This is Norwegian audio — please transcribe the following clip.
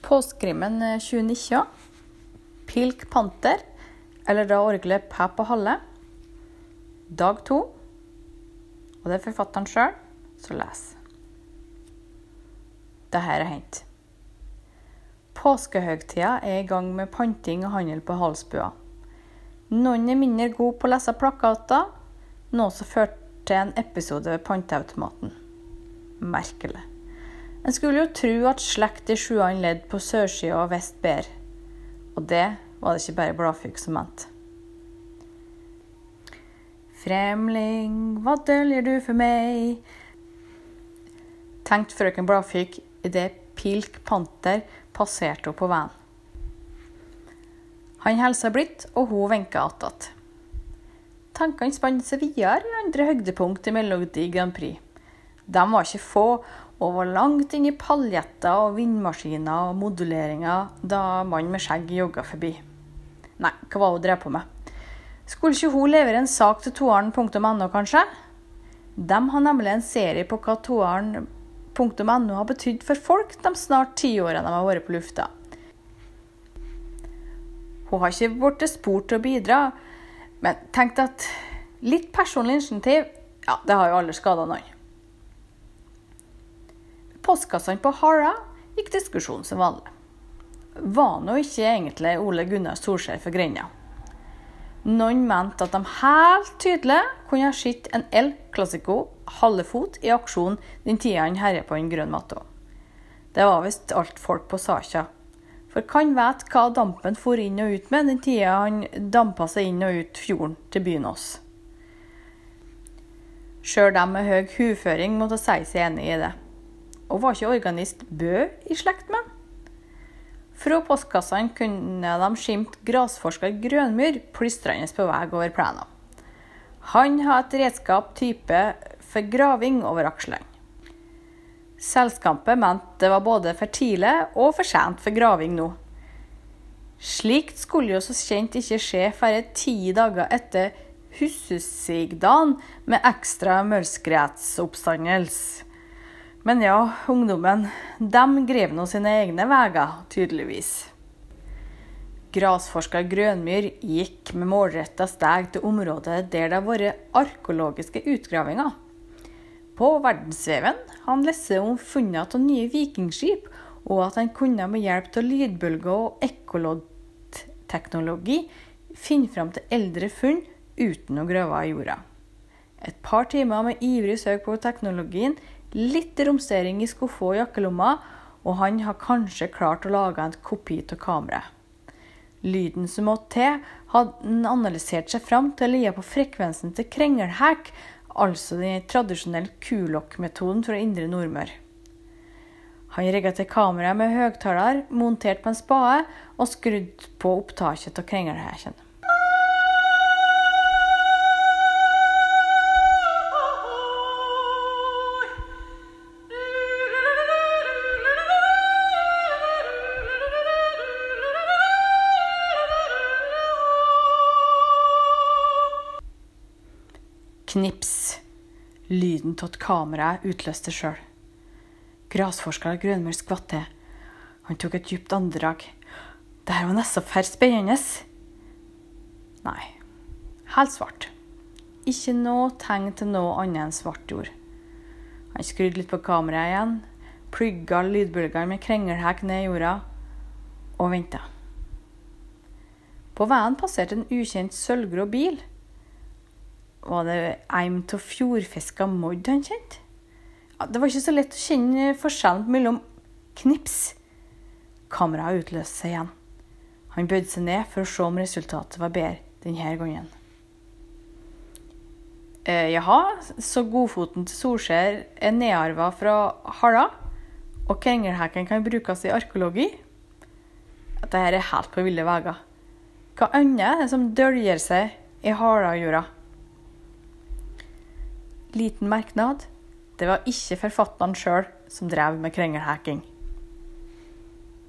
Påskrimmen 2019, Pilk Panter, eller da orgelet Pæp og Halle, dag 2, og det er forfatteren selv, så les. Dette er hendt. Påskehøgtida er i gang med panting og handel på halsbua. Noen er mindre god på å lese plakater, noe som førte til en episode ved panteautomaten. Merkelig. En skulle jo tro at slekt i sjuan ledd på sørsida og vest ber. Og det var det ikke bare Bladfyk som mente. Fremling, hva dølger du for meg? Tenkte frøken Bladfyk i det Pilk Panter passerte henne på veien. Han hilste blidt, og hun venket attåt. Tankene spant seg videre i andre høydepunkt i Melodi Grand Prix. De var ikke få, og var langt inn i paljetter og vindmaskiner og moduleringer da mannen med skjegg jogget forbi. Nei, hva var hun drev på med? Skulle ikke hun levere en sak til toaren.no kanskje? De har nemlig en serie på hva toaren.no har betydd for folk de snart 10 årene de har vært på lufta. Hun har ikke vært spurt til å bidra, men tenkte at litt personlig initiativ, ja, det har jo aldri skadet noen. Postkassene på Hara gikk diskusjon som vanlig. Var nå ikke egentlig Ole Gunnar Solskjær for grenda. Noen mente at de helt tydelig kunne ha sett en El Clasico halvfot i aksjon den tida han herret på en grønn matte. Det var visst alt folk på Sacha. For kan vet hva dampen for inn og ut med den tida han dampet seg inn og ut fjorden til byen oss. Selv de med høy hudføring måtte si seg enig i det. Og var ikke organist Bø i slekt med? Fra postkassene kunne de skimte grasforsker Grønmyr plystrende på vei over plenen. Han har et redskap type for graving over akslene. Selskapet mente det var både for tidlig og for sent for graving nå. Slikt skulle jo så kjent ikke skje før 10 dager etter Hussesigdagen med ekstra mørskretsoppstandelse. Men ja, ungdommen, de grev nå sine egne veier, tydeligvis. Grasforsker Grønmyr gikk med målrettet steg til området der det har vært arkeologiske utgravinger. På verdensveven han leste om funnet av nye vikingskip, og at han kunne med hjelp av lydbølger og ekkoloddteknologi finne fram til eldre funn uten å grave i jorda. Et par timer med ivrig søk på teknologien, litt romstering i skuffa og jakkelomma, og han har kanskje klart å lage en kopi av kameraet. Lyden som måtte til, hadde han analysert seg fram til å lie på frekvensen til krengelhæk, altså den tradisjonelle kulokk-metoden fra Indre Nordmør. Han rigget til kameraet med høgtaler, montert på en spade, og skrudd på opptaket av krengelhæken. Knips. Lyden til kameraet utløste selv. Grasforsker Grønmyr skvatt til. Han tok et dypt andrag. Dette var nesten for spennende. Nei, helt svart. Ikke noe tegn til noe annet enn svart jord. Han skrudde litt på kameraet igjen, plugget lydbølgene med krengelhæk ned i jorda, og ventet. På veien passerte en ukjent sølvgrå bil. Var det eim til fjordfiska modd han kjente? Ja, det var ikke så lett å kjenne forskjellen mellom knips. Kameraet utløste seg igjen. Han bødde seg ned for å se om resultatet var bedre denne gangen. Jaha, så godfoten til Solskjær er nedarvet fra Hara, og krengelhæken kan brukes i arkeologi? Dette er helt på ville veier. Hva annet er det som dølger seg i Hara-jorda? Liten merknad, det var ikke forfatteren selv som drev med krengelhæking.